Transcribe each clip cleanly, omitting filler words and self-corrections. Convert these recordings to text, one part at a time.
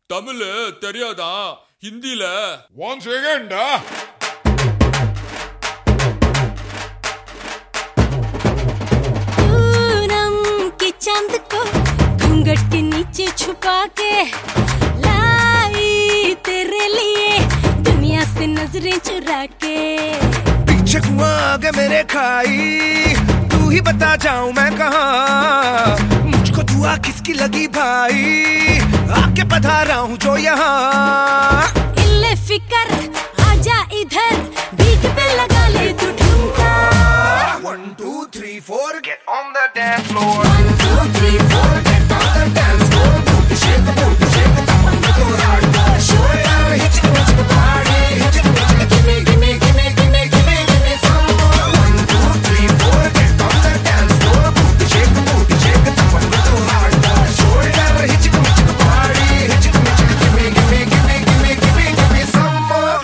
தமிழ் தெரியாதா? ஹிந்தில ஒன்ஸ் அகைன்டா. पूनम के चांद को घूंघट के नीचे छुपा के लाई तेरे लिए दुनिया से नजरें चुरा के। पीछे कुआं आगे मेरे खाई, तू ही बता जाऊं मैं कहाँ। मुझको दुआ किसकी लगी भाई, आके पधारा हूँ जो यहाँ। इल्ले फिकर आजा इधर, बीट पे लगा ले तू ठुमका। 1 2 3 4 get on the dance floor. 1 2 3 4 get on the dance floor. Booty shake, tap on the hardcore. Shoulder hit the party, hit it, give me, give me, give me, give me, give me, give me some more. 1 2 3 4 get on the dance floor. Booty shake, tap on the hardcore. Shoulder hit the party, hit it, give me, give me, give me, give me, give me, give me some more.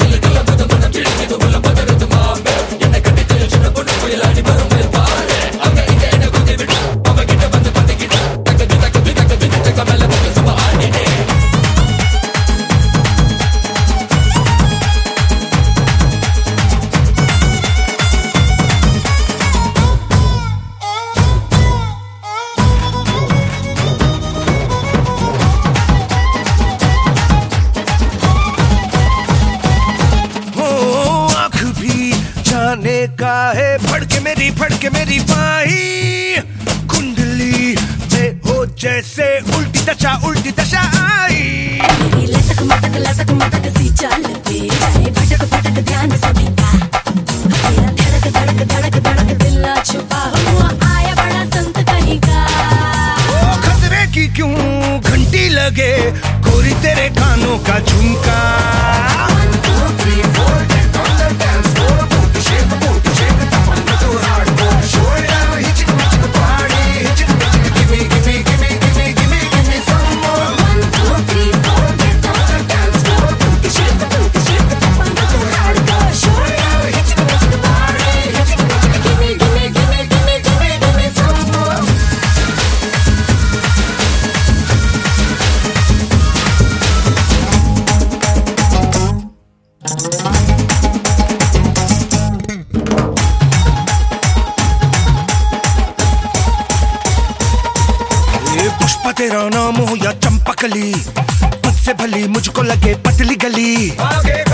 का है फड़के मेरी बाही कुंडली में हो जैसे उल्टी दशा आई। लटक मटक सी चाल पे भटक ध्यान सभी का। तेरा धड़क दिल ना छुपा हुआ आया बड़ा संत कहीं का। खतरे की क्यों घंटी लगे गोरी तेरे कानों का झुमका। 1 2 3 4 get on the dance floor. Booty shake, tap on the hardcore. Shoulder hit the party, hit it, give me, give me, give me, give me, give me, give me some more. 1 2 3 4 get on the dance floor. Booty shake, tap on the hardcore. Shoulder hit the party, hit it, give me, give me, give me, give me, give me, give me some more. Pushpa तेरा नाम हो या चंपकली, मुझसे भली मुझको लगे पतली गली।